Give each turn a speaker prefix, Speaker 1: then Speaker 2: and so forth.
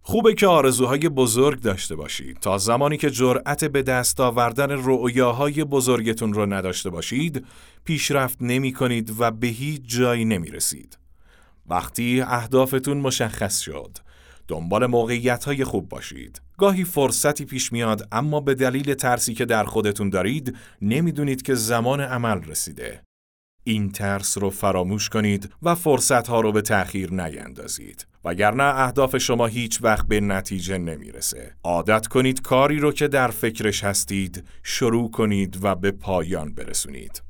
Speaker 1: خوبه که آرزوهای بزرگ داشته باشید. تا زمانی که جرأت به دست آوردن رؤیاهای بزرگتون رو نداشته باشید، پیشرفت نمی کنید و به هیچ جایی نمی رسید. وقتی اهدافتون مشخص شد، دنبال موقعیت‌های خوب باشید. گاهی فرصتی پیش میاد اما به دلیل ترسی که در خودتون دارید، نمیدونید که زمان عمل رسیده. این ترس رو فراموش کنید و فرصت‌ها رو به تأخیر نیندازید. وگرنه اهداف شما هیچ وقت به نتیجه نمیرسه. عادت کنید کاری رو که در فکرش هستید شروع کنید و به پایان برسونید.